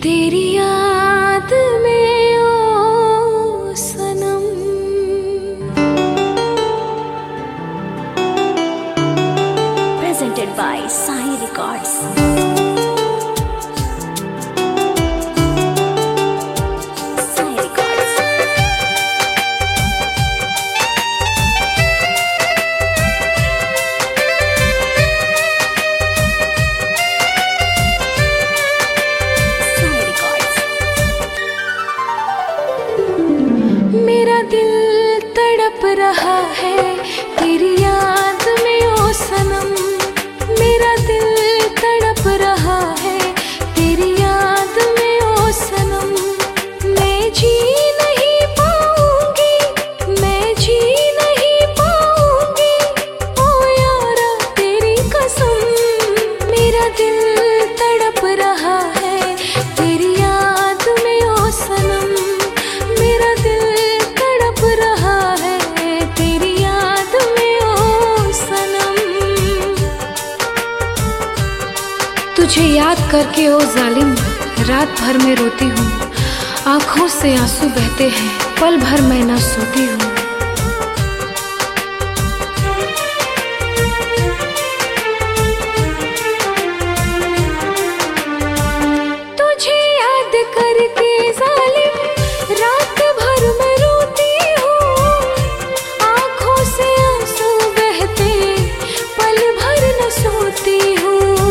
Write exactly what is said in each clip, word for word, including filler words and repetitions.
तेरी याद में ओ सनम, presented by Sai Records. मेरा दिल तड़प रहा है तेरी याद में ओ सनम। मेरा दिल तड़प रहा है तेरी याद में ओ सनम। मैं जी नहीं पाऊंगी, मैं जी नहीं पाऊंगी ओ यारा तेरी कसम। मेरा दिल तड़प रहा है तेरी याद में ओ सनम। मेरा दिल तड़प रहा है तेरी याद में ओ सनम। तुझे याद करके ओ जालिम रात भर में रोती हूँ। आंखों से आंसू बहते हैं, पल भर मैं ना सोती हूँ। तुझे याद करके जालिम रात भर मैं रोती हूँ। आंखों से आंसू बहते, पल भर न सोती हूँ।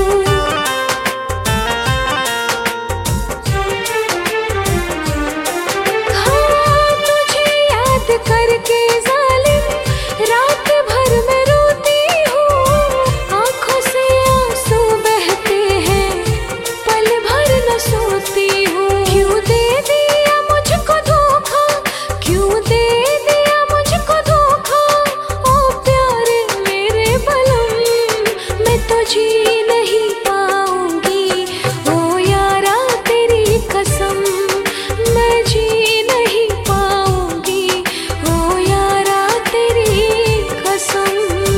हाँ, तुझे याद करके जालिम रात भर मैं रोती हूँ। आंखों से आंसू बहते हैं, पल भर न सोती हूँ। क्यों दे दिया मुझको धोखा, क्यों दे दिया मुझको धोखा ओ प्यारे मेरे बलम। मैं तो जी नहीं पाऊंगी ओ यारा तेरी कसम। मैं जी नहीं पाऊंगी ओ यारा तेरी कसम।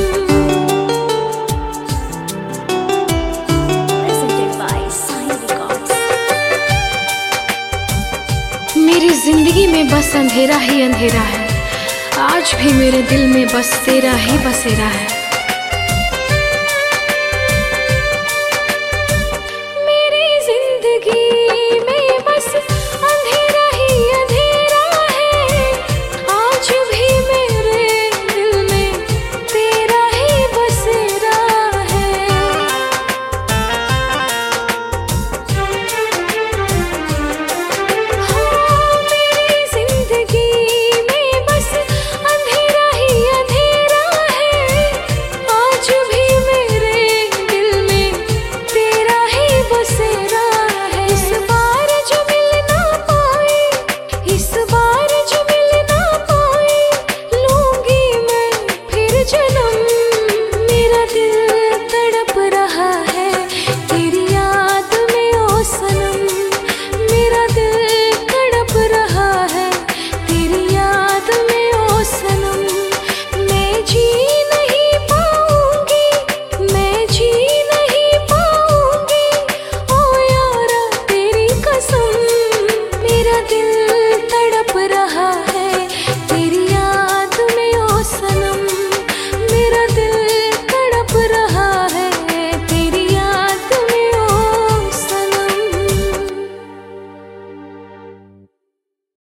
Presented by Sai Records. मेरी जिंदगी में बस अंधेरा ही अंधेरा है। आज भी मेरे दिल में बस तेरा ही बसेरा है।